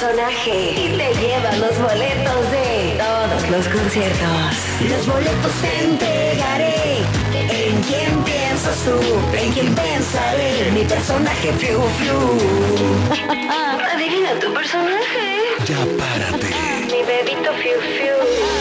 personaje y te lleva los boletos de todos los conciertos. Los boletos te entregaré. ¿En quién piensas tú? ¿En quién pensaré? Mi personaje Fiu Fiu. Adivina tu personaje. Ya párate. Mi bebito Fiu Fiu.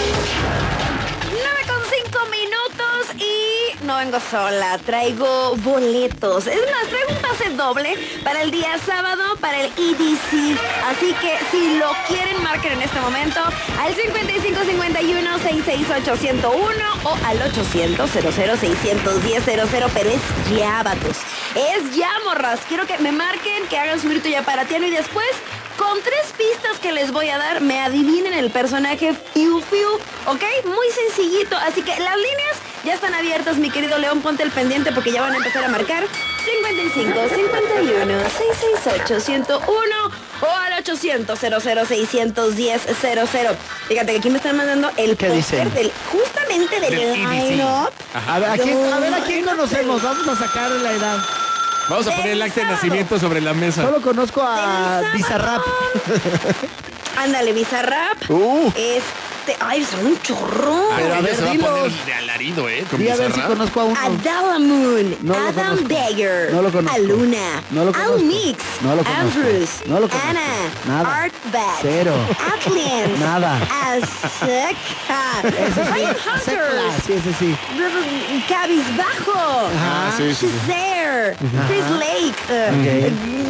9:05 minutos y no vengo sola, traigo boletos. Es más, traigo un pase doble para el día sábado para el EDC. Así que si lo quieren, marquen en este momento al 5551 668 101 o al 800 00 610 00. Pero es ya, vatos. Es ya, morras. Quiero que me marquen, que hagan su grito ya para Tiano y después, con 3 pistas que les voy a dar, me adivinen el personaje Fiu Fiu, ¿ok? Muy sencillito, así que las líneas ya están abiertas, mi querido León, ponte el pendiente porque ya van a empezar a marcar 55 51 668 101 o al 800 00 610 00. Fíjate que aquí me están mandando el póster justamente del line-up. A ver, ¿a quién conocemos? Vamos a sacar la edad. Vamos a poner el acta de nacimiento sobre la mesa. Solo conozco a Bizarrap. Ándale, Bizarrap. Ay, son un chorro. Pero a ver, se va a dilos. poner de alarido, con Y a ver si Bizarrap. conozco a uno. Adala Moon, No lo Adam conozco. Dagger, No lo conozco. Aluna, No lo conozco. Al Mix, No lo conozco. Andrews, No lo conozco. Ana, Nada. Artbat, Cero. Atlians, Nada. Azteca, Ese sí. Ryan Secla. Hunters, Sí, ese sí. Cabizbajo, Ah, sí, sí, sí. Shazare, Chris Lake.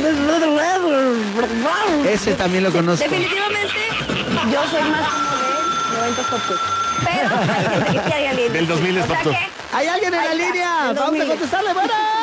Ese también lo conozco. Definitivamente, yo soy más como de 90 Pop Tour. Pero hay gente que quiere alguien. Del 2000 es O sea Pop Tour. que, ¿Hay alguien en ahí la está, línea? del Vamos a 2000. contestarle. ¡Buenas!